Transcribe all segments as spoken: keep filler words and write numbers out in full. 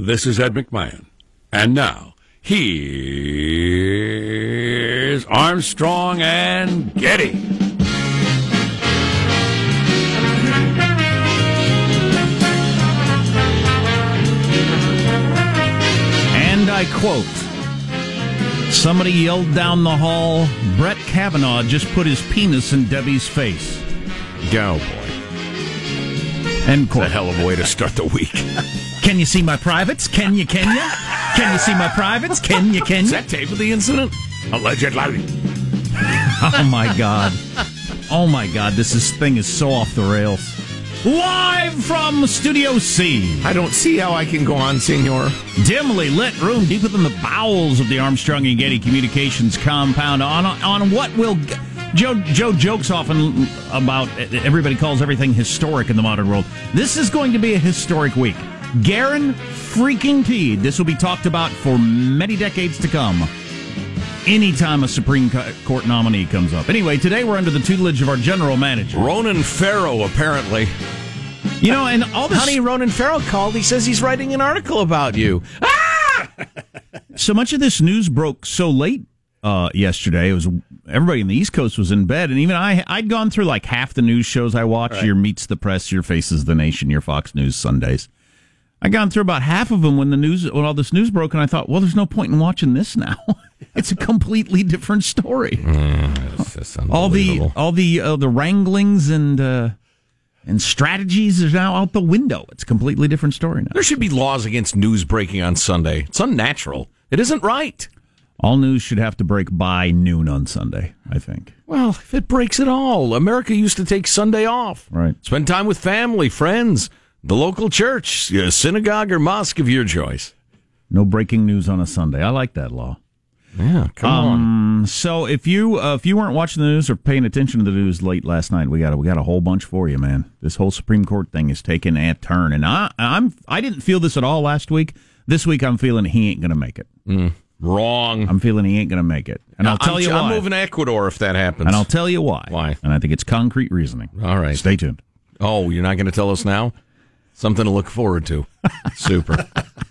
This is Ed McMahon. And now, here's Armstrong and Getty. And I quote, somebody yelled down the hall, Brett Kavanaugh just put his penis in Debbie's face. Go, boy. End quote. That's a hell of a way to start the week. Can you see my privates? Can you, can you? Can you see my privates? Can you, can you? Is that tape of the incident? Allegedly. Oh, my God. Oh, my God. This is, thing is so off the rails. Live from Studio C. I don't see how I can go on, senor. Dimly lit room deep within the bowels of the Armstrong and Getty Communications compound on on what will... Joe Joe jokes often about everybody calls everything historic in the modern world. This is going to be a historic week. Garen freaking Teed. This will be talked about for many decades to come. Anytime a Supreme Court nominee comes up. Anyway, today we're under the tutelage of our general manager. Ronan Farrow, apparently. You know, and all this... Honey, Ronan Farrow called. He says he's writing an article about you. Ah! So much of this news broke so late uh, yesterday. It was everybody in the East Coast was in bed, and even I, I'd gone through like half the news shows I watch. Right. Your Meets the Press, Your Faces the Nation, Your Fox News Sundays. I'd gone through about half of them when the news, when all this news broke, and I thought, well, there's no point in watching this now. It's a completely different story. Mm, that's, that's all the all the uh, the wranglings and uh, and strategies are now out the window. It's a completely different story now. There should be laws against news breaking on Sunday. It's unnatural. It isn't right. All news should have to break by noon on Sunday, I think. Well, if it breaks at all, America used to take Sunday off. Right. Spend time with family, friends, the local church, synagogue or mosque of your choice. No breaking news on a Sunday. I like that law. Yeah, come um, on. So if you uh, if you weren't watching the news or paying attention to the news late last night, we got a, we got a whole bunch for you, man. This whole Supreme Court thing is taking a turn, and I I'm I didn't feel this at all last week. This week I'm feeling he ain't going to make it. Mm, wrong. I'm feeling he ain't going to make it, and I'll tell I'm, you why. I'm moving to Ecuador if that happens, and I'll tell you why. Why? And I think it's concrete reasoning. All right, stay tuned. Oh, you're not going to tell us now? Something to look forward to. Super.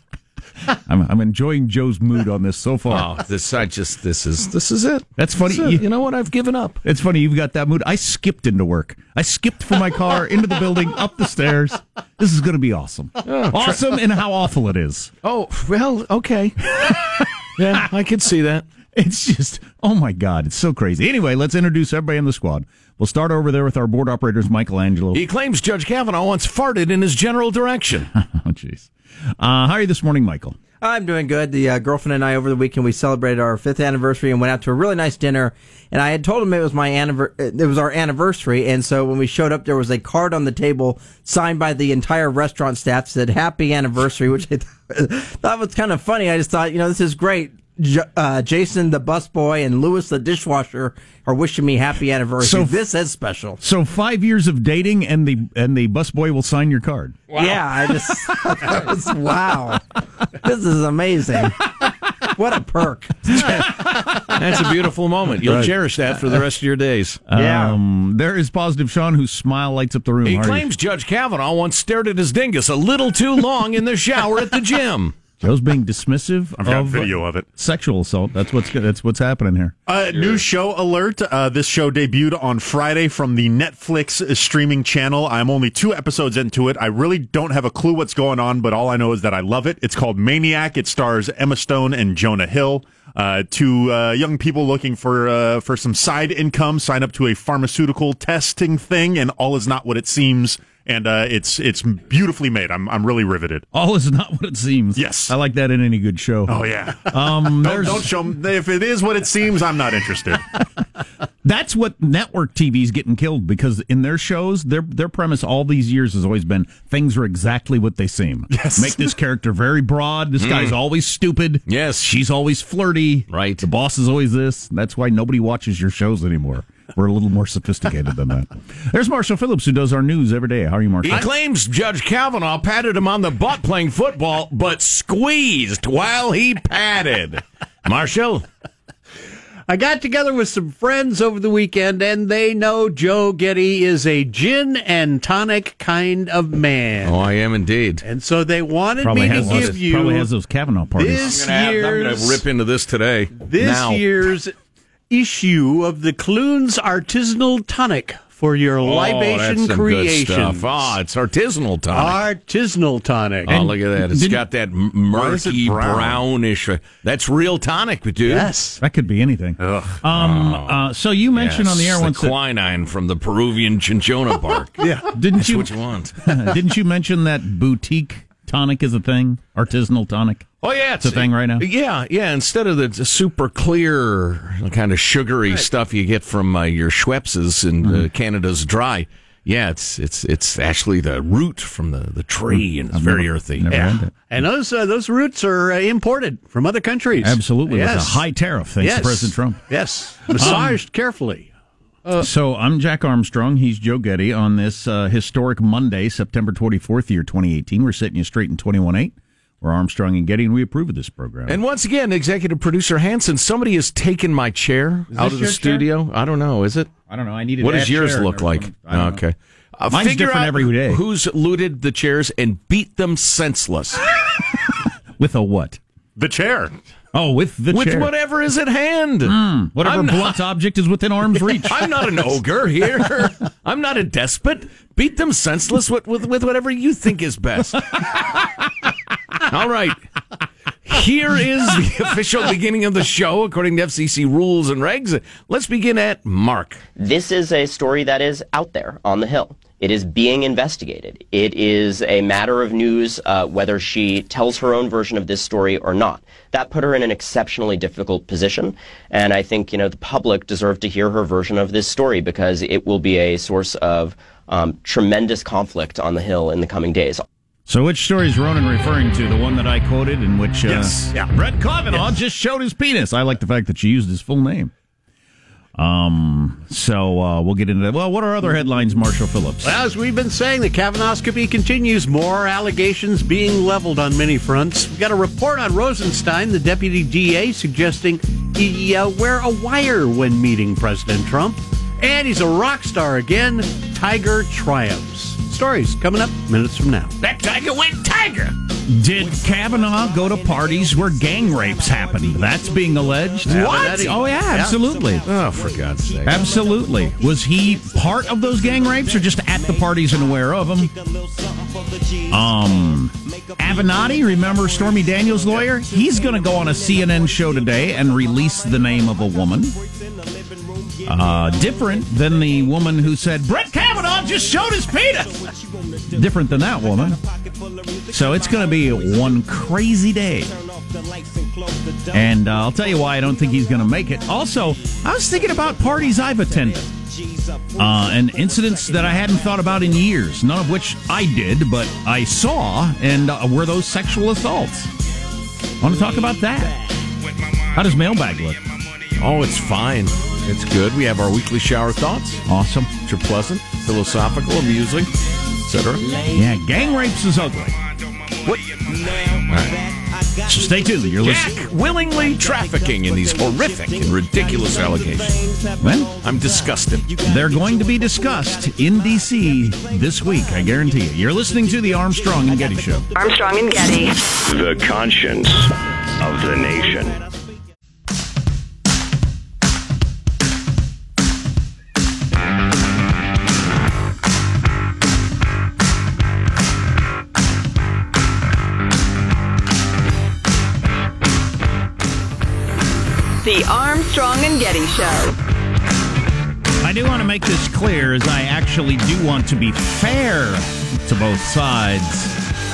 I'm, I'm enjoying Joe's mood on this so far. Oh, this I just this is this is it. That's funny. It. You, you know what? I've given up. It's funny you've got that mood. I skipped into work. I skipped from my car into the building, up the stairs. This is going to be awesome. Oh, awesome, and how awful it is. Oh well, okay. Yeah, I could see that. It's just, oh my God, it's so crazy. Anyway, let's introduce everybody in the squad. We'll start over there with our board operators, Michelangelo. He claims Judge Kavanaugh once farted in his general direction. Oh, jeez. Uh, how are you this morning, Michael? I'm doing good. The uh, girlfriend and I over the weekend, we celebrated our fifth anniversary and went out to a really nice dinner. And I had told him it was my anniver- it was our anniversary. And so when we showed up, there was a card on the table signed by the entire restaurant staff that said "Happy Anniversary," which I th- thought was kind of funny. I just thought, you know, this is great. J- uh, Jason the busboy and Lewis the dishwasher are wishing me happy anniversary. So this is special. So five years of dating, and the and the busboy will sign your card. Wow. Yeah, I just that was, wow. This is amazing. What a perk! That's a beautiful moment. You'll right. cherish that for the rest of your days. Yeah. Um, there is Positive Sean, whose smile lights up the room. He How claims Judge Kavanaugh once stared at his dingus a little too long in the shower at the gym. Joe's being dismissive I've got of video of it. Sexual assault. That's what's that's what's happening here. Uh, new show alert. Uh, this show debuted on Friday from the Netflix streaming channel. I'm only two episodes into it. I really don't have a clue what's going on, but all I know is that I love it. It's called Maniac. It stars Emma Stone and Jonah Hill. Uh, two uh, young people looking for uh, for some side income sign up to a pharmaceutical testing thing, and all is not what it seems. And uh, it's it's beautifully made. I'm I'm really riveted. All is not what it seems. Yes, I like that in any good show. Oh yeah. Um, don't, don't show them. If it is what it seems, I'm not interested. That's what network T V's getting killed, because in their shows, their their premise all these years has always been things are exactly what they seem. Yes. Make this character very broad. This mm. guy's always stupid. Yes. She's always flirty. Right. The boss is always this. That's why nobody watches your shows anymore. We're a little more sophisticated than that. There's Marshall Phillips, who does our news every day. How are you, Marshall? He claims Judge Kavanaugh patted him on the butt playing football, but squeezed while he patted. Marshall? I got together with some friends over the weekend, and they know Joe Getty is a gin and tonic kind of man. Oh, I am indeed. And so they wanted Probably me to has give those, you probably has those Kavanaugh parties. this I'm gonna have- I'm going year's to rip into this today. this now. year's issue of the Clunes Artisanal Tonic for your Oh, libation that's some creation. good stuff. Oh, it's artisanal tonic. Artisanal tonic. Oh, look at that. It's didn't- got that m- Why is it murky, brown? brownish. uh, That's real tonic, dude. Yes. That could be anything. Um, uh, so you mentioned Yes, on the air the once that, quinine from the Peruvian cinchona bark. Yeah. didn't That's you what you want. didn't you mention that boutique tonic is a thing? Artisanal tonic. Oh, yeah. It's a thing right now? Yeah, yeah. Instead of the super clear, kind of sugary stuff you get from uh, your Schweppes and Mm-hmm. uh, Canada's Dry, yeah, it's it's it's actually the root from the, the tree, and it's very earthy. Never Yeah. had that. And those uh, those roots are uh, imported from other countries. Absolutely, Yes. with a high tariff thanks yes. to President Trump. Yes. Massaged carefully. So I'm Jack Armstrong. He's Joe Getty on this uh, historic Monday, September twenty-fourth, year twenty eighteen. We're setting you straight in twenty-one eight. We're Armstrong and Getty, and we approve of this program. And once again, executive producer Hanson, somebody has taken my chair out of the your studio. I don't know. Is it? I don't know. I needed. What that does yours chair look and like? everything. I don't know. Okay. Uh, Mine's figure different out every day. Who's looted the chairs and beat them senseless With a what? The chair. Oh, with the with chair. whatever is at hand. Whatever I'm not- blunt object is within arm's reach. I'm not an ogre here. I'm not a despot. Beat them senseless with, with, with whatever you think is best. All right. Here is the official beginning of the show, according to F C C rules and regs. Let's begin at Mark. This is a story that is out there on the Hill. It is being investigated. It is a matter of news uh, whether she tells her own version of this story or not. That put her in an exceptionally difficult position, and I think, you know, the public deserve to hear her version of this story because it will be a source of um, tremendous conflict on the Hill in the coming days. So which story is Ronan referring to? The one that I quoted in which uh, Yes. yeah. Brett Kavanaugh just showed his penis. I like the fact that she used his full name. Um. So uh, we'll get into that. Well, what are other headlines, Marshall Phillips? Well, as we've been saying, the Kavanaughscopy continues. More allegations being leveled on many fronts. We got a report on Rosenstein, the deputy D A, suggesting he uh, wear a wire when meeting President Trump. And he's a rock star again. Tiger triumphs. Stories coming up minutes from now. That tiger went tiger. Did Kavanaugh go to parties where gang rapes happened? That's being alleged. What? Oh yeah, absolutely. Oh, for God's sake. Absolutely. Was he part of those gang rapes or just at the parties and aware of them? Um, Avenatti, remember Stormy Daniels' lawyer? He's going to go on a C N N show today and release the name of a woman. Uh, different than the woman who said, Brett Kavanaugh just showed his penis. Different than that woman. So it's going to be one crazy day. And uh, I'll tell you why I don't think he's going to make it. Also, I was thinking about parties I've attended. Uh, and incidents that I hadn't thought about in years, none of which I did, but I saw, and uh, were those sexual assaults. Want to talk about that? How does mailbag look? Oh, it's fine. It's good. We have our weekly shower thoughts, Awesome. which are pleasant, philosophical, amusing, et cetera. Yeah, gang rapes is ugly. What? So stay tuned. You're listening. Jack willingly trafficking in these horrific and ridiculous allegations. Well, I'm disgusted. they're going to be discussed in D C this week, I guarantee you. You're listening to the Armstrong and Getty Show. Armstrong and Getty. The conscience of the nation. The Armstrong and Getty Show. I do want to make this clear, as I actually do want to be fair to both sides.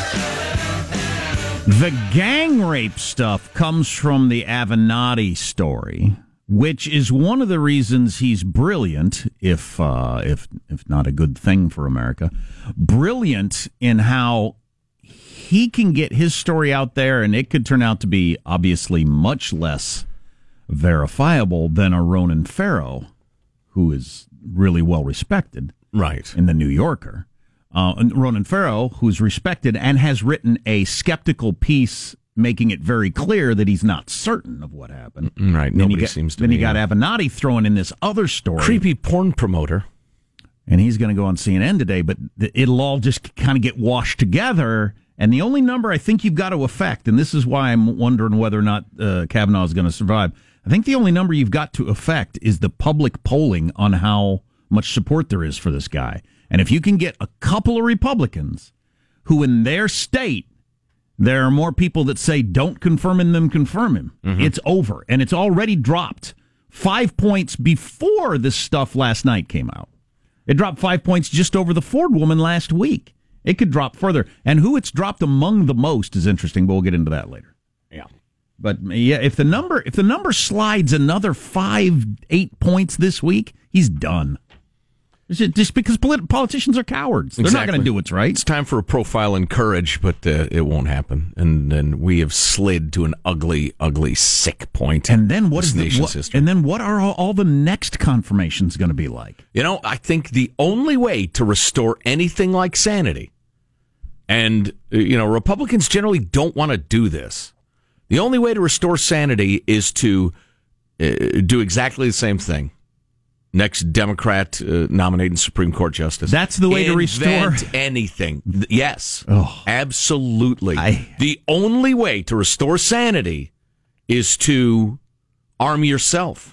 The gang rape stuff comes from the Avenatti story, which is one of the reasons he's brilliant, if uh, if if not a good thing for America, brilliant in how he can get his story out there, and it could turn out to be obviously much less verifiable than a Ronan Farrow, who is really well respected, Right. in the New Yorker. Uh, and Ronan Farrow, who's respected and has written a skeptical piece making it very clear that he's not certain of what happened. Right. Then Nobody you got, seems to Then be, you got uh, Avenatti throwing in this other story. Creepy porn promoter. And he's going to go on C N N today, but th- it'll all just kind of get washed together. And the only number I think you've got to affect, and this is why I'm wondering whether or not uh, Kavanaugh is going to survive, I think the only number you've got to affect is the public polling on how much support there is for this guy. And if you can get a couple of Republicans who in their state, there are more people that say don't confirm him than confirm him, mm-hmm. it's over. And it's already dropped five points before this stuff last night came out. It dropped five points just over the Ford woman last week. It could drop further. And who it's dropped among the most is interesting, but we'll get into that later. Yeah. But yeah, if the number if the number slides another five, eight points this week, he's done. It's just because polit- politicians are cowards. They're Exactly. not going to do what's right. It's time for a profile in courage, but uh, it won't happen. And then we have slid to an ugly, ugly, sick point. And then what is the the, nation's what, history. and then what are all, all the next confirmations going to be like? You know, I think the only way to restore anything like sanity, and, uh, you know, Republicans generally don't want to do this. The only way to restore sanity is to uh, do exactly the same thing. Next Democrat uh, nominating Supreme Court justice. That's the way to restore Invent anything. Th- Yes, Oh. absolutely. I- The only way to restore sanity is to arm yourself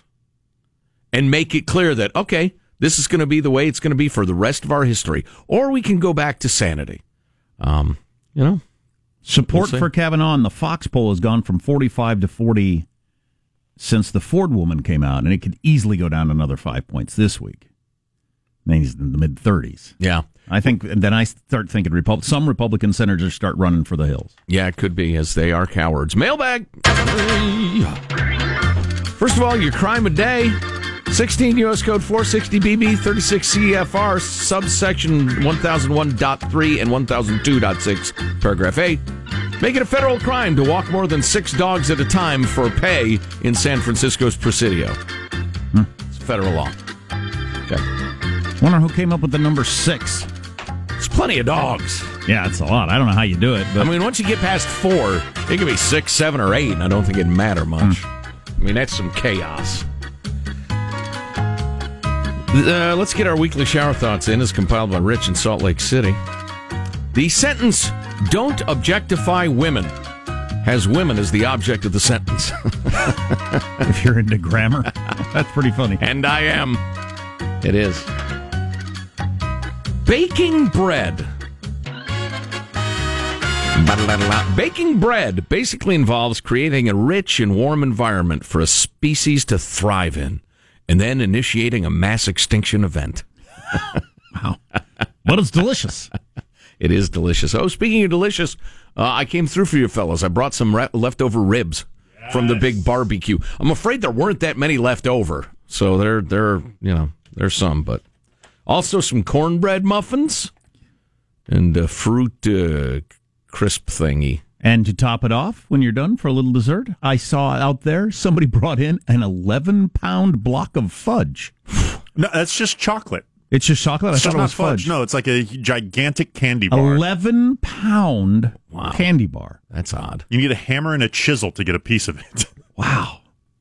and make it clear that, okay, this is going to be the way it's going to be for the rest of our history. Or we can go back to sanity. Um, you know, Support We'll see. for Kavanaugh in the Fox poll has gone from forty-five to forty since the Ford woman came out, and it could easily go down another five points this week. Then he's in the mid thirties. yeah. I think. And then I start thinking Repub- some Republican senators start running for the hills. Yeah, it could be, as they are cowards. Mailbag. First of all, your crime a day. sixteen U S Code four sixty B B, thirty-six C F R, subsection one thousand one point three and one thousand two point six, paragraph A. Make it a federal crime to walk more than six dogs at a time for pay in San Francisco's Presidio. Hmm. It's federal law. Okay. Wonder who came up with the number six. It's plenty of dogs. Yeah, it's a lot. I don't know how you do it, but I mean, once you get past four, it could be six, seven, or eight, and I don't think it'd matter much. Hmm. I mean, that's some chaos. Uh, let's get our weekly shower thoughts in, as compiled by Rich in Salt Lake City. The sentence, "Don't objectify women," has women as the object of the sentence. if you're into grammar, that's pretty funny. And I am. It is. Baking bread. Ba-da-da-da-da. Baking bread basically involves creating a rich and warm environment for a species to thrive in, and then initiating a mass extinction event. Wow. But it's delicious. It is delicious. Oh, speaking of delicious, uh, I came through for you fellas. I brought some re- leftover ribs yes. from the big barbecue. I'm afraid there weren't that many left over, so there, there, you know, there's some, but also some cornbread muffins and a fruit uh, crisp thingy. And to top it off, when you're done for a little dessert, I saw out there somebody brought in an eleven pound block of fudge. No, that's just chocolate. It's just chocolate? I It's thought just it not was fudge. fudge. No, it's like a gigantic candy bar. eleven pound Wow. candy bar. That's odd. You need a hammer and a chisel to get a piece of it. Wow.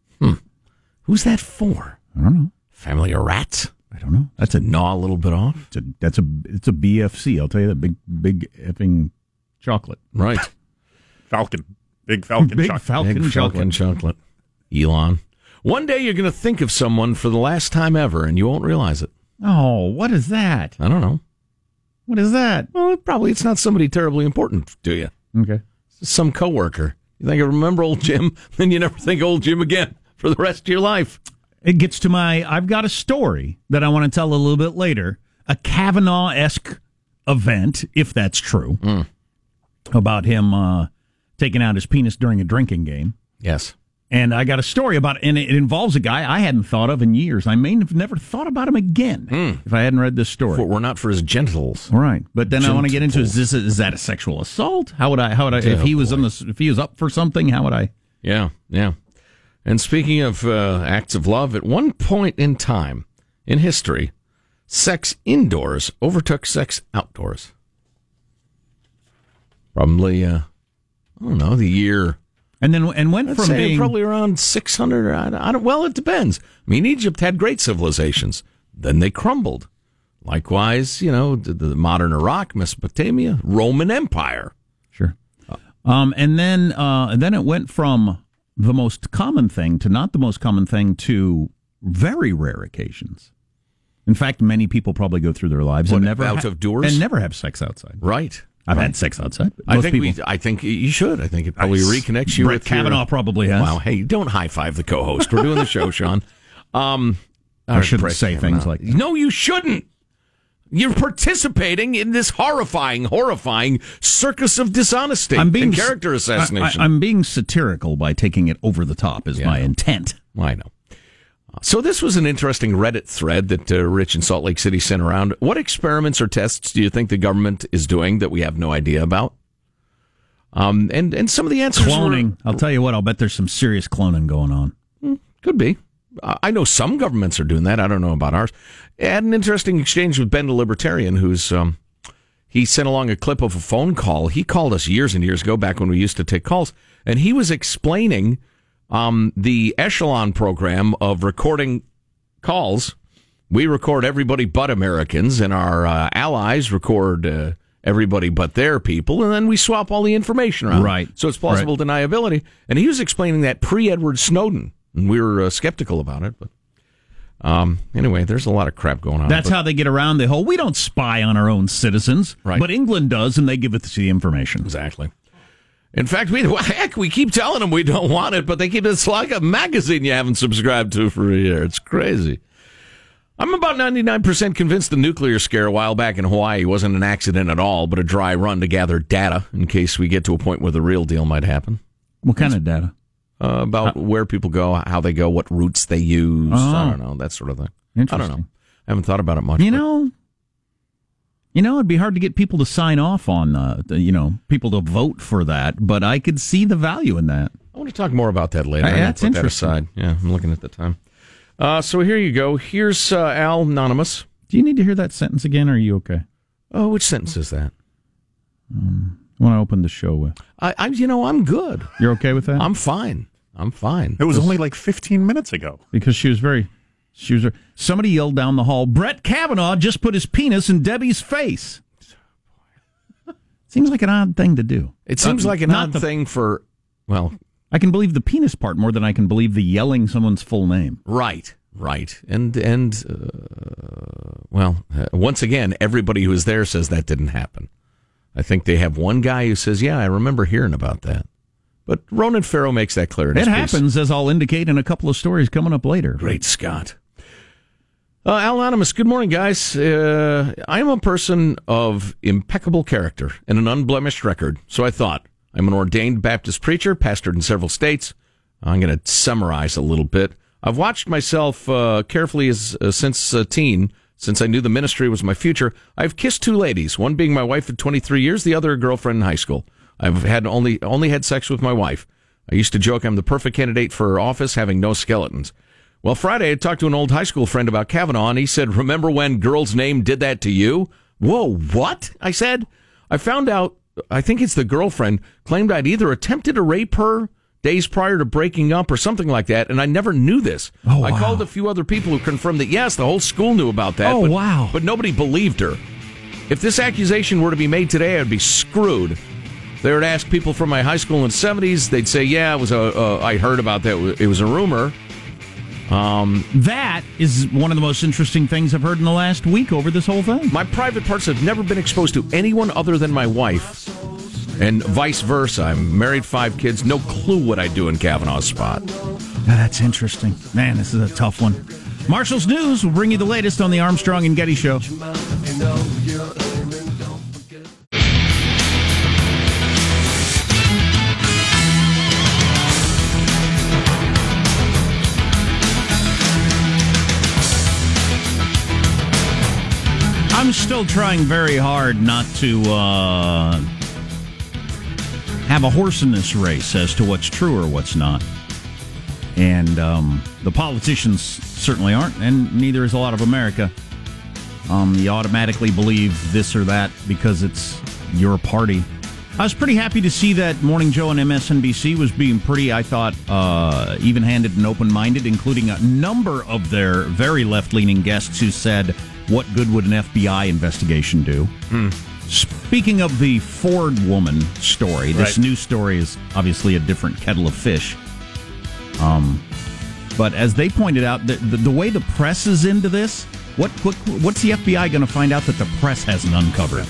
Who's that for? I don't know. Family of rats? I don't know. That's a Gnaw a little bit off? It's a, that's a it's a B F C. I'll tell you that big big effing chocolate. Right. Falcon. Big Falcon Big chocolate. Falcon Big chocolate. Falcon chocolate. Elon. One day you're going to think of someone for the last time ever, and you won't realize it. Oh, what is that? I don't know. What is that? Well, it probably it's not somebody terribly important to you. Okay. It's some coworker. You think I remember old Jim, then you never think old Jim again for the rest of your life. It gets to my. I've got a story that I want to tell a little bit later. A Kavanaugh-esque event, if that's true, Mm. about him uh, taking out his penis during a drinking game. Yes. And I got a story about, and it involves a guy I hadn't thought of in years. I may have never thought about him again Mm. if I hadn't read this story. For, we're not for his genitals. All right, but then I want to get into: is Gentle. this is that a sexual assault? How would I? How would I? If Oh, he was boy. on the, if he was up for something, how would I? Yeah, yeah. And speaking of uh, acts of love, at one point in time in history, sex indoors overtook sex outdoors. Probably uh, I don't know, the year. And then and went I'd from say being probably around six hundred. I, I don't. Well, it depends. I mean, Egypt had great civilizations. Then they crumbled. Likewise, you know, the, the modern Iraq, Mesopotamia, Roman Empire. Sure. Um, and then uh, then it went from the most common thing to not the most common thing to very rare occasions. In fact, many people probably go through their lives What, and never out ha- of doors and never have sex outside. Right. I've right. had sex outside. but I most think people, we. I think you should. I think it probably Nice. reconnects you Brett with Kavanaugh your, probably has. Wow. Hey, don't high five the co-host. We're doing the show, Sean. Um, I shouldn't Brett say Kavanaugh. things like that. No, you shouldn't. You're participating in this horrifying, horrifying circus of dishonesty I'm being and character assassination. I, am being satirical by taking it over the top. Is Yeah. my intent. I know. So this was an interesting Reddit thread that uh, Rich in Salt Lake City sent around. What experiments or tests do you think the government is doing that we have no idea about? Um, and, and some of the answers Cloning. were, I'll tell you what. I'll bet there's some serious cloning going on. could be. Uh, I know some governments are doing that. I don't know about ours. I had an interesting exchange with Ben the Libertarian, who's um, he sent along a clip of a phone call. He called us years and years ago, back when we used to take calls, and he was explaining um, the Echelon program of recording calls. We record everybody but Americans, and our uh, allies record uh, everybody but their people, and then we swap all the information around. Right. So it's plausible Right. deniability. And he was explaining that pre-Edward Snowden, and we were uh, skeptical about it. But um, anyway, there's a lot of crap going on. That's but, how they get around the whole, we don't spy on our own citizens, Right. but England does, and they give us the information. Exactly. In fact, we heck, we keep telling them we don't want it, but they keep it's like a magazine you haven't subscribed to for a year. It's crazy. I'm about ninety-nine percent convinced the nuclear scare a while back in Hawaii wasn't an accident at all, but a dry run to gather data in case we get to a point where the real deal might happen. What kind of data? Uh, about uh, where people go, how they go, what routes they use. Oh. I don't know, that sort of thing. I don't Interesting. know. I haven't thought about it much. You but- know, you know, it'd be hard to get people to sign off on, uh, the, you know, people to vote for that, but I could see the value in that. I want to talk more about that later. Uh, I'm gonna that's put that interesting. aside. Yeah, I'm looking at the time. Uh, so here you go. Here's uh, Al Anonymous. Do you need to hear that sentence again, or are you okay? Oh, which sentence is that? Um, I want to open the show with. I, I, you know, I'm good. You're okay with that? I'm fine. I'm fine. It was only like fifteen minutes ago. Because she was very, she was. Somebody yelled down the hall, "Brett Kavanaugh just put his penis in Debbie's face." Seems like an odd thing to do. It seems Uh, like an not odd the- thing for, well, I can believe the penis part more than I can believe the yelling someone's full name. right, right, and and uh, well, uh, once again, everybody who was there says that didn't happen. I think they have one guy who says, "Yeah, I remember hearing about that," but Ronan Farrow makes that clear. In It his piece. happens, as I'll indicate in a couple of stories coming up later. Great Scott. Uh, Al Anonymous, good morning, guys. Uh, I am a person of impeccable character and an unblemished record, so I thought, I'm an ordained Baptist preacher, pastored in several states. I'm going to summarize a little bit. I've watched myself uh, carefully as uh, since a teen, since I knew the ministry was my future. I've kissed two ladies, one being my wife for twenty-three years, the other a girlfriend in high school. I've had only only had sex with my wife. I used to joke I'm the perfect candidate for office, having no skeletons. Well, Friday, I talked to an old high school friend about Kavanaugh, and he said, remember when Girl's Name did that to you? Whoa, what? I said. I found out, I think it's the girlfriend, claimed I'd either attempted to rape her days prior to breaking up or something like that, and I never knew this. Oh, I wow. called a few other people who confirmed that, yes, the whole school knew about that. Oh, but, wow. But nobody believed her. If this accusation were to be made today, I'd be screwed. If they were to ask people from my high school in the seventies, they'd say, yeah, it was a, uh, I heard about that. It was a rumor. Um, that is one of the most interesting things I've heard in the last week over this whole thing. My private parts have never been exposed to anyone other than my wife, and vice versa. I'm married, five kids, no clue what I do in Kavanaugh's spot. Now, that's interesting. Man, this is a tough one. Marshall's News will bring you the latest on the Armstrong and Getty Show. I'm still trying very hard not to uh, have a horse in this race as to what's true or what's not. And um, the politicians certainly aren't, and neither is a lot of America. Um, you automatically believe this or that because it's your party. I was pretty happy to see that Morning Joe on M S N B C was being pretty, I thought, uh, even-handed and open-minded, including a number of their very left-leaning guests who said, what good would an F B I investigation do? Hmm. Speaking of the Ford woman story, this Right. new story is obviously a different kettle of fish. Um, but as they pointed out, the, the, the way the press is into this, what, what what's the F B I going to find out that the press hasn't uncovered?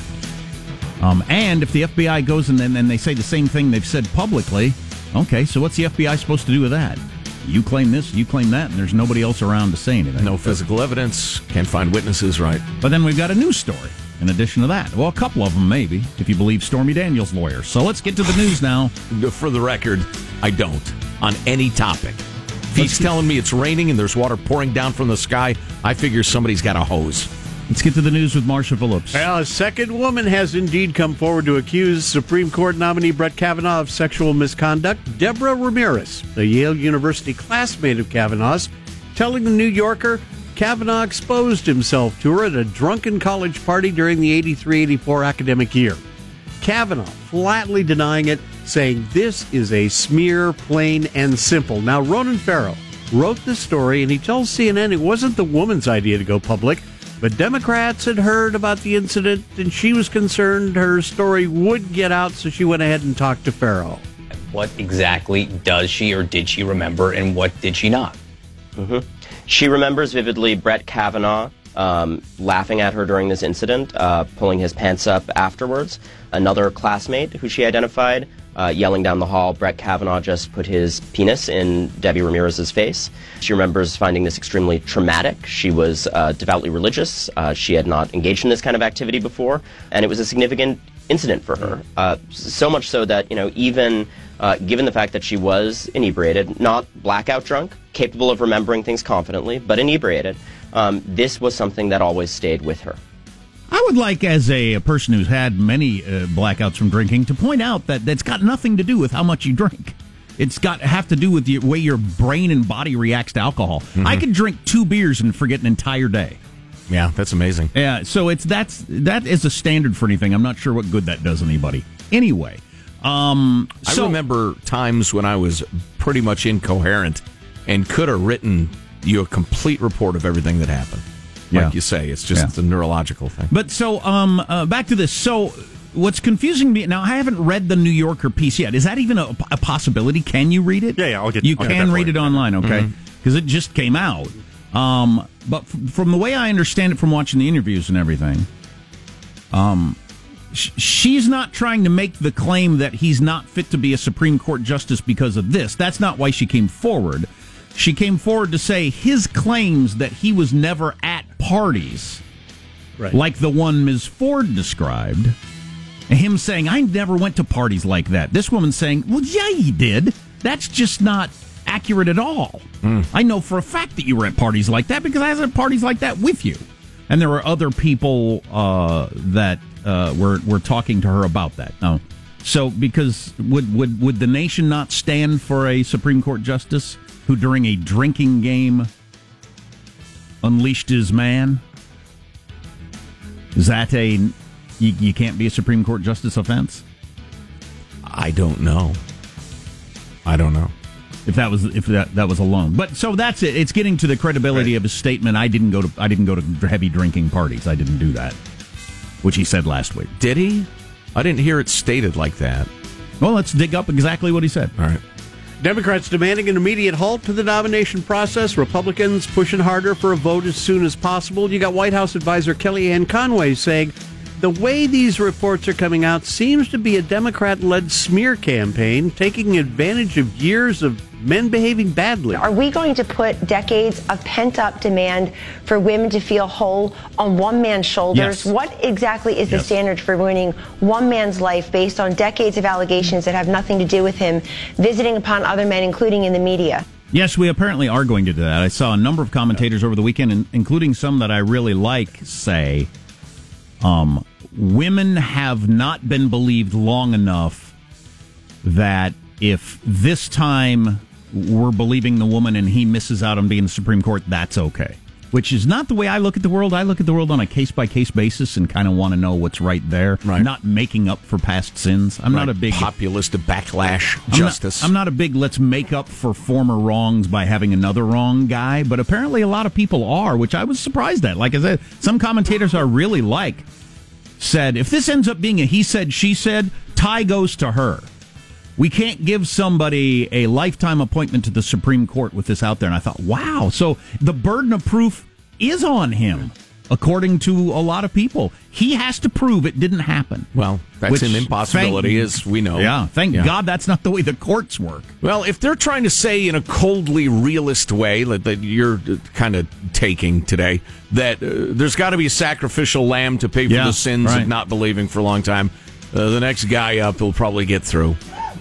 Um, and if the F B I goes and then and they say the same thing they've said publicly, okay, so what's the F B I supposed to do with that? You claim this, you claim that, and there's nobody else around to say anything. No physical evidence, can't find witnesses, right? But then we've got a news story in addition to that. Well, a couple of them maybe, if you believe Stormy Daniels' lawyer. So let's get to the news now. For the record, I don't, on any topic. If he's telling me it's raining and there's water pouring down from the sky, I figure somebody's got a hose. Let's get to the news with Marsha Phillips. Well, a second woman has indeed come forward to accuse Supreme Court nominee Brett Kavanaugh of sexual misconduct. Deborah Ramirez, a Yale University classmate of Kavanaugh's, telling the New Yorker Kavanaugh exposed himself to her at a drunken college party during the eighty-three eighty-four academic year. Kavanaugh flatly denying it, saying this is a smear, plain and simple. Now, Ronan Farrow wrote this story, and he tells C N N it wasn't the woman's idea to go public, but Democrats had heard about the incident, and she was concerned her story would get out, so she went ahead and talked to Farrow. What exactly does she or did she remember, and what did she not? Mm-hmm. She remembers vividly Brett Kavanaugh um, laughing at her during this incident, uh, pulling his pants up afterwards. Another classmate who she identified uh, yelling down the hall, Brett Kavanaugh just put his penis in Debbie Ramirez's face. She remembers finding this extremely traumatic. She was uh, devoutly religious. Uh, she had not engaged in this kind of activity before, and it was a significant incident for her. Uh, so much so that, you know, even uh, given the fact that she was inebriated, not blackout drunk, capable of remembering things confidently, but inebriated, um, this was something that always stayed with her. I would like, as a, a person who's had many uh, blackouts from drinking, to point out that that's got nothing to do with how much you drink. It's got to have to do with the way your brain and body reacts to alcohol. Mm-hmm. I could drink two beers and forget an entire day. Yeah, that's amazing. Yeah, so it's that's that is a standard for anything. I'm not sure what good that does anybody. Anyway, um, so, I remember times when I was pretty much incoherent and could have written you a complete report of everything that happened. Like Yeah. you say, it's just yeah. a neurological thing. But so, um, uh, back to this. So, what's confusing me now? I haven't read the New Yorker piece yet. Is that even a, a possibility? Can you read it? Yeah, yeah. I'll get. You I'll can get read it online, okay? Because mm-hmm. it just came out. Um, but f- from the way I understand it, from watching the interviews and everything, um, sh- she's not trying to make the claim that he's not fit to be a Supreme Court justice because of this. That's not why she came forward. She came forward to say his claims that he was never at parties, Right. like the one Miz Ford described, and him saying, I never went to parties like that. This woman saying, well, yeah, you did. That's just not accurate at all. Mm. I know for a fact that you were at parties like that because I was at parties like that with you. And there were other people uh, that uh, were, were talking to her about that. No. So, because would, would, would the nation not stand for a Supreme Court justice who during a drinking game unleashed his man? Is that a you, you can't be a Supreme Court justice offense? I don't know. I don't know if that was if that, that was alone. But so that's it. It's getting to the credibility right. of his statement. I didn't go to I didn't go to heavy drinking parties. I didn't do that, which he said last week. Did he? I didn't hear it stated like that. Well, let's dig up exactly what he said. All right. Democrats demanding an immediate halt to the nomination process. Republicans pushing harder for a vote as soon as possible. You got White House advisor Kellyanne Conway saying the way these reports are coming out seems to be a Democrat-led smear campaign taking advantage of years of men behaving badly. Are we going to put decades of pent-up demand for women to feel whole on one man's shoulders? Yes. What exactly is yes. the standard for ruining one man's life based on decades of allegations that have nothing to do with him visiting upon other men, including in the media? Yes, we apparently are going to do that. I saw a number of commentators over the weekend, including some that I really like, say um, women have not been believed long enough that if this time we're believing the woman and he misses out on being the Supreme Court, that's okay. which is not the way I look at the world. I look at the world on a case-by-case basis and kind of want to know what's right there, right. not making up for past sins. I'm right. not a big... populist backlash I'm justice. Not, I'm not a big let's make up for former wrongs by having another wrong guy, but apparently a lot of people are, which I was surprised at. Like I said, some commentators I really like said, if this ends up being a he said, she said, tie goes to her. We can't give somebody a lifetime appointment to the Supreme Court with this out there. And I thought, wow. So the burden of proof is on him, according to a lot of people. He has to prove it didn't happen. Well, that's which, an impossibility, thank, as we know. Yeah, thank yeah. God that's not the way the courts work. Well, if they're trying to say in a coldly realist way that, that you're kind of taking today, that uh, there's got to be a sacrificial lamb to pay for yeah, the sins right. of not believing for a long time, uh, the next guy up will probably get through.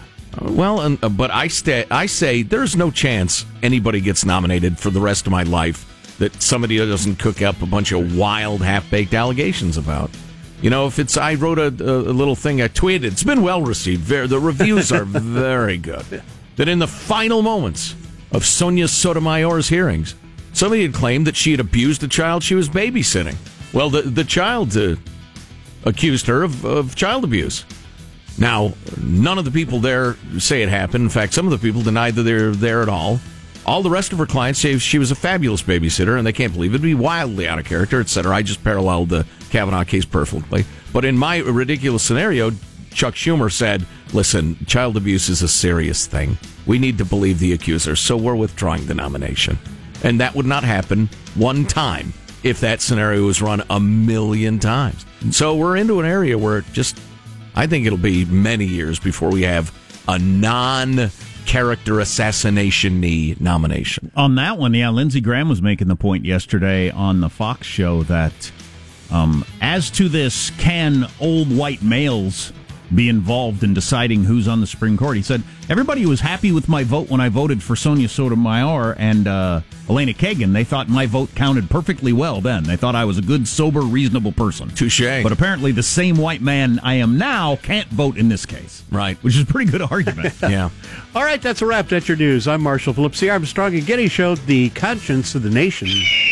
Well, uh, but I, sta- I say there's no chance anybody gets nominated for the rest of my life that somebody doesn't cook up a bunch of wild, half-baked allegations about. You know, if it's, I wrote a, a little thing, I tweeted, it's been well received. Very, the reviews are very good. That in the final moments of Sonia Sotomayor's hearings, somebody had claimed that she had abused a child she was babysitting. Well, the, the child uh, accused her of, of child abuse. Now, none of the people there say it happened. In fact, some of the people denied that they're there at all. All the rest of her clients say she was a fabulous babysitter, and they can't believe it. It'd be wildly out of character, et cetera. I just paralleled the Kavanaugh case perfectly. But in my ridiculous scenario, Chuck Schumer said, listen, child abuse is a serious thing. We need to believe the accusers, so we're withdrawing the nomination. And that would not happen one time if that scenario was run a million times. So we're into an area where it just... I think it'll be many years before we have a non-character assassination-y nomination. On that one, yeah, Lindsey Graham was making the point yesterday on the Fox show that um, as to this, can old white males be involved in deciding who's on the Supreme Court? He said, everybody was happy with my vote when I voted for Sonia Sotomayor and uh, Elena Kagan. They thought my vote counted perfectly well then. They thought I was a good, sober, reasonable person. Touché. But apparently the same white man I am now can't vote in this case. Right. Which is a pretty good argument. Yeah. All right, that's a wrap. That's your news. I'm Marshall Phillips, the Armstrong and Getty Show, the conscience of the nation.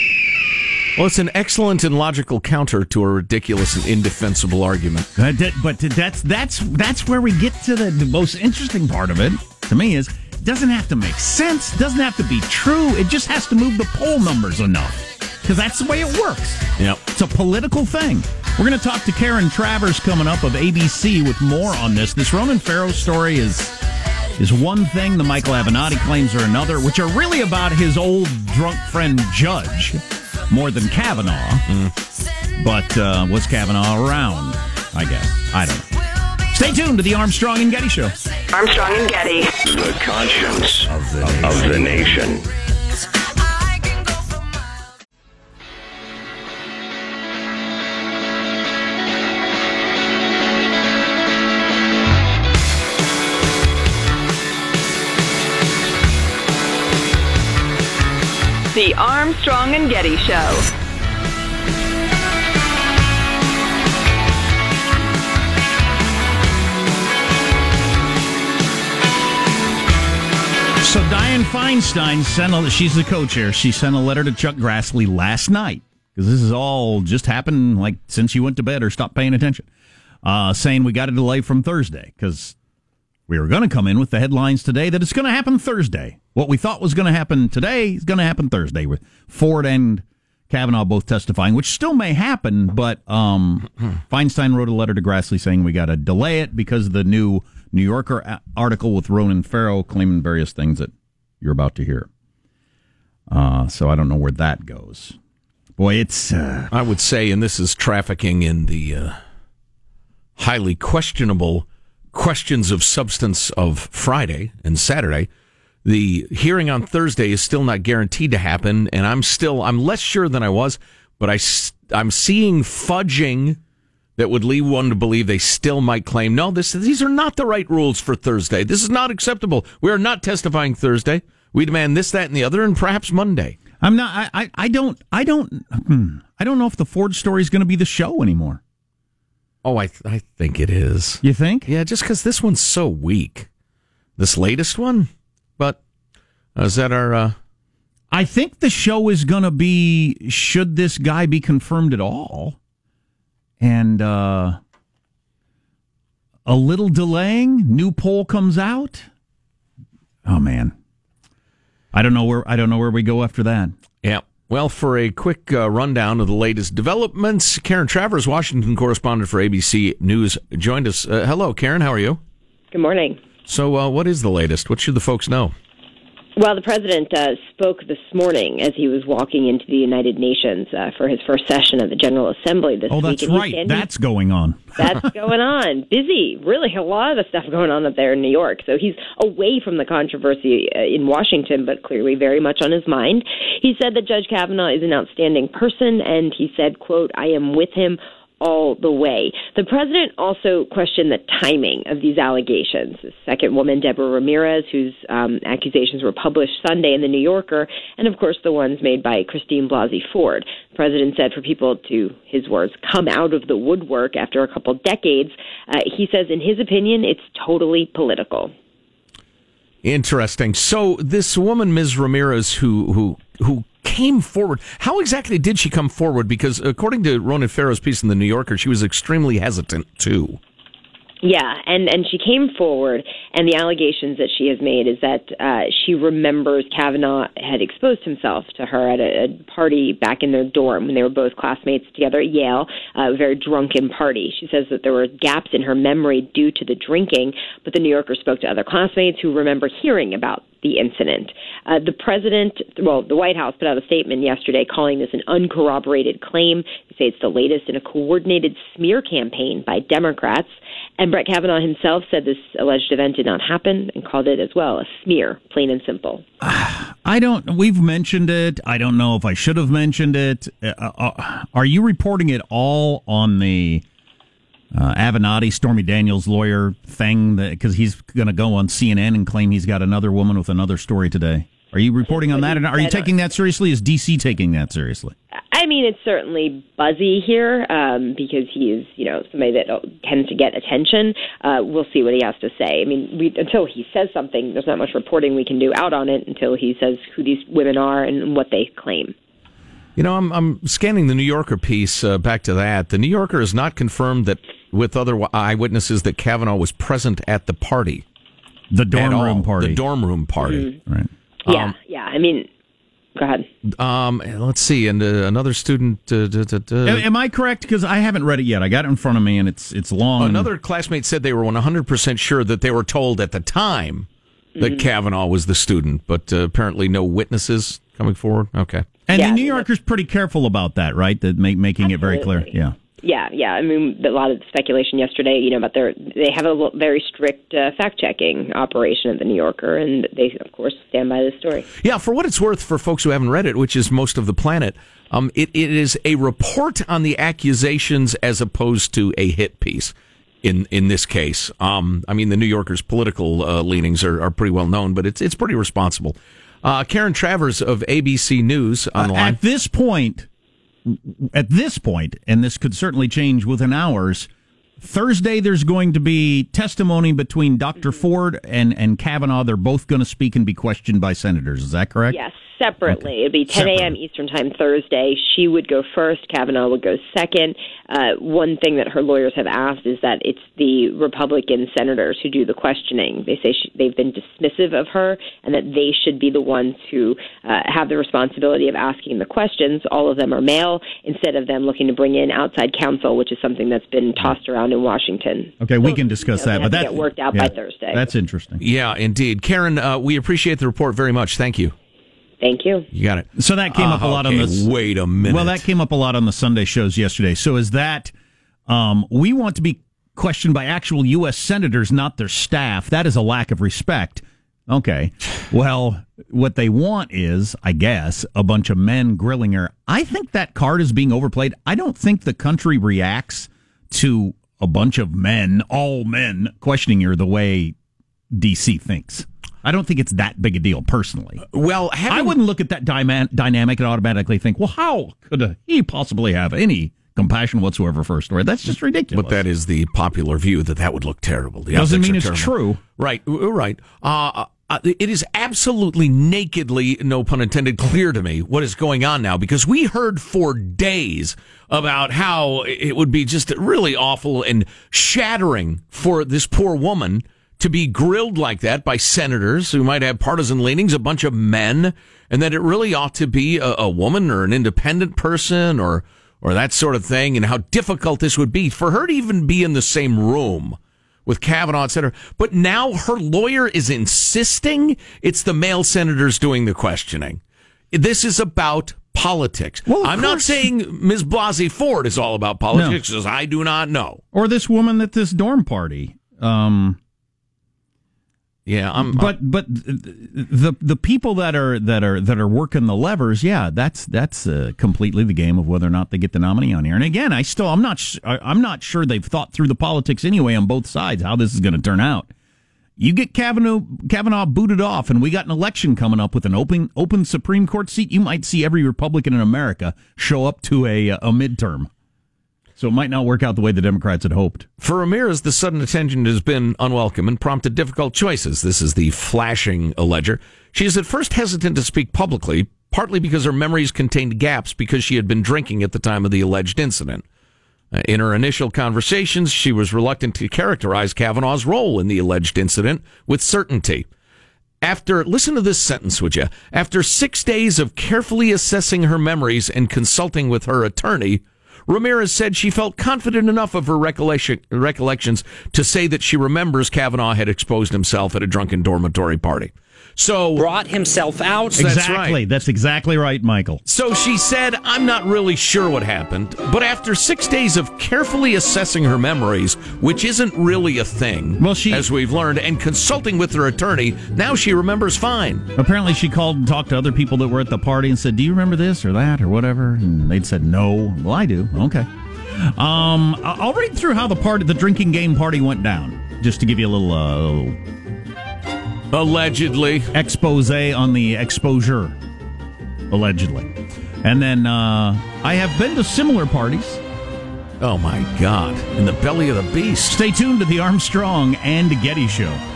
Well, it's an excellent and logical counter to a ridiculous and indefensible argument. Uh, that, but that's that's that's where we get to the, the most interesting part of it, to me, is it doesn't have to make sense, doesn't have to be true, it just has to move the poll numbers enough. Because that's the way it works. Yep. It's a political thing. We're going to talk to Karen Travers coming up of A B C with more on this. This Ronan Farrow story is is one thing, the Michael Avenatti claims are another, which are really about his old drunk friend Judge. More than Kavanaugh. Mm. But uh, was Kavanaugh around? I guess. I don't know. Stay tuned to the Armstrong and Getty Show. Armstrong and Getty. The conscience of the, of the nation. The Armstrong and Getty Show. So Dianne Feinstein sent a, she's the co-chair. She sent a letter to Chuck Grassley last night, because this has all just happened like since you went to bed or stopped paying attention, uh, saying we got a delay from Thursday because we were going to come in with the headlines today that it's going to happen Thursday. What we thought was going to happen today is going to happen Thursday with Ford and Kavanaugh both testifying, which still may happen, but um, Feinstein wrote a letter to Grassley saying we got to delay it because of the new New Yorker a- article with Ronan Farrow claiming various things that you're about to hear. Uh, so I don't know where that goes. Boy, it's... Uh, I would say, and this is trafficking in the uh, highly questionable questions of substance of Friday and Saturday, the hearing on Thursday is still not guaranteed to happen, and I'm still, I'm less sure than I was, but I, I'm seeing fudging that would lead one to believe they still might claim, no, this, these are not the right rules for Thursday. This is not acceptable. We are not testifying Thursday. We demand this, that, and the other, and perhaps Monday. I'm not, I, I, I don't, I don't, I don't know if the Ford story is going to be the show anymore. Oh, I, th- I think it is. You think? Yeah, just because this one's so weak. This latest one? But uh, is that our uh, I think the show is going to be, should this guy be confirmed at all? And uh, a little delaying, new poll comes out. Oh, man. I don't know where I don't know where we go after that. Yeah. Well, for a quick uh, rundown of the latest developments, Karen Travers, Washington correspondent for A B C News, joined us. Uh, hello, Karen. How are you? Good morning. So, uh, what is the latest? What should the folks know? Well, the president uh, spoke this morning as he was walking into the United Nations uh, for his first session of the General Assembly this oh, week. Oh, that's and right. standing, that's going on. That's going on. Busy. Really, a lot of stuff going on up there in New York. So he's away from the controversy uh, in Washington, but clearly very much on his mind. He said that Judge Kavanaugh is an outstanding person, and he said, quote, I am with him all the way. The president also questioned the timing of these allegations. The second woman, Deborah Ramirez, whose um, accusations were published Sunday in The New Yorker, and of course the ones made by Christine Blasey Ford. The president said for people to, his words, come out of the woodwork after a couple decades, uh, he says in his opinion it's totally political. Interesting. So this woman, Miz Ramirez, who who who came forward, how exactly did she come forward? Because according to Ronan Farrow's piece in The New Yorker, she was extremely hesitant, too. Yeah, and, and she came forward, and the allegations that she has made is that uh, she remembers Kavanaugh had exposed himself to her at a, a party back in their dorm when they were both classmates together at Yale, uh, a very drunken party. She says that there were gaps in her memory due to the drinking, but the New Yorker spoke to other classmates who remember hearing about the incident. Uh, the president, well, the White House put out a statement yesterday calling this an uncorroborated claim. They say it's the latest in a coordinated smear campaign by Democrats. And Brett Kavanaugh himself said this alleged event did not happen and called it as well a smear, plain and simple. I don't, we've mentioned it. I don't know if I should have mentioned it. Uh, uh, are you reporting it all on the uh, Avenatti, Stormy Daniels lawyer thing? Because he's going to go on C N N and claim he's got another woman with another story today. Are you reporting on that? And are you taking that seriously? Is D C taking that seriously? I mean, it's certainly buzzy here um, because he is, you know, somebody that tends to get attention. Uh, we'll see what he has to say. I mean, we, until he says something, there's not much reporting we can do out on it until he says who these women are and what they claim. You know, I'm, I'm scanning the New Yorker piece, uh, back to that. The New Yorker has not confirmed that with other eyewitnesses that Kavanaugh was present at the party. The dorm room party. The dorm room party. Mm-hmm. Right. Yeah, um, yeah. I mean, go ahead. Um, let's see, and uh, another student. Uh, da, da, da. Am, am I correct? Because I haven't read it yet. I got it in front of me, and it's it's long. Another classmate said they were one hundred percent sure that they were told at the time that mm-hmm. Kavanaugh was the student, but uh, apparently no witnesses coming forward. Okay, and yeah, the New Yorker's pretty careful about that, right? That make, making absolutely. it very clear. Yeah. Yeah, yeah. I mean, a lot of speculation yesterday, you know, about their, they have a very strict uh, fact-checking operation at The New Yorker, and they, of course, stand by this story. Yeah, for what it's worth, for folks who haven't read it, which is most of the planet, um, it, it is a report on the accusations as opposed to a hit piece in in this case. Um, I mean, The New Yorker's political uh, leanings are, are pretty well known, but it's it's pretty responsible. Uh, Karen Travers of A B C News on the uh, line. At this point... At this point, and this could certainly change within hours, Thursday there's going to be testimony between Doctor Ford and, and Kavanaugh. They're both going to speak and be questioned by senators. Is that correct? Yes, separately. Okay. It'd be ten a.m. Eastern Time Thursday. She would go first. Kavanaugh would go second. Uh, one thing that her lawyers have asked is that it's the Republican senators who do the questioning. They say she, they've been dismissive of her and that they should be the ones who uh, have the responsibility of asking the questions. All of them are male, instead of them looking to bring in outside counsel, which is something that's been tossed around in Washington. Okay, we can discuss you know, that, but that get worked out yeah, by Thursday. That's interesting. Yeah, indeed. Karen, uh, we appreciate the report very much. Thank you. Thank you. You got it. So that came uh, up a lot okay, on the. Wait a minute. Well, that came up a lot on the Sunday shows yesterday. So is that um, we want to be questioned by actual U S senators, not their staff? That is a lack of respect. Okay. Well, what they want is, I guess, a bunch of men grilling her. I think that card is being overplayed. I don't think the country reacts to a bunch of men, all men, questioning her the way D C thinks. I don't think it's that big a deal, personally. Well, having... I wouldn't look at that dyma- dynamic and automatically think, well, how could he possibly have any compassion whatsoever for a story? That's just ridiculous. But that is the popular view, that that would look terrible. The Doesn't optics mean are it's terrible. true. Right, right. Uh, uh, it is absolutely nakedly, no pun intended, clear to me what is going on now, because we heard for days about how it would be just really awful and shattering for this poor woman to be grilled like that by senators who might have partisan leanings, a bunch of men, and that it really ought to be a, a woman or an independent person or or that sort of thing, and how difficult this would be for her to even be in the same room with Kavanaugh, et cetera. But now her lawyer is insisting it's the male senators doing the questioning. This is about politics. Well, I'm not saying Miz Blasey Ford is all about politics, No. because I do not know. Or this woman at this dorm party. Um, yeah, I'm. But but the the people that are that are that are working the levers, yeah, that's that's uh, completely the game of whether or not they get the nominee on here. And again, I still I'm not sh- I'm not sure they've thought through the politics anyway on both sides how this is going to turn out. You get Kavanaugh Kavanaugh booted off, and we got an election coming up with an open open Supreme Court seat. You might see every Republican in America show up to a a midterm. So it might not work out the way the Democrats had hoped. For Ramirez, the sudden attention has been unwelcome and prompted difficult choices. This is the flashing alleger. She is at first hesitant to speak publicly, partly because her memories contained gaps because she had been drinking at the time of the alleged incident. Uh, in her initial conversations, she was reluctant to characterize Kavanaugh's role in the alleged incident with certainty. After, listen to this sentence, would you? After six days of carefully assessing her memories and consulting with her attorney, Ramirez said she felt confident enough of her recollection, recollections to say that she remembers Kavanaugh had exposed himself at a drunken dormitory party. So brought himself out. That's exactly. right. That's exactly right, Michael. So she said, I'm not really sure what happened, but after six days of carefully assessing her memories, which isn't really a thing, well, she, as we've learned, and consulting with her attorney, now she remembers fine. Apparently she called and talked to other people that were at the party and said, do you remember this or that or whatever? And they'd said, no. Well, I do. Okay. Um, I'll read through how the party, the drinking game party went down, just to give you a little... Uh, little Allegedly. Expose on the exposure. Allegedly. And then uh, I have been to similar parties. Oh, my God. In the belly of the beast. Stay tuned to the Armstrong and Getty Show.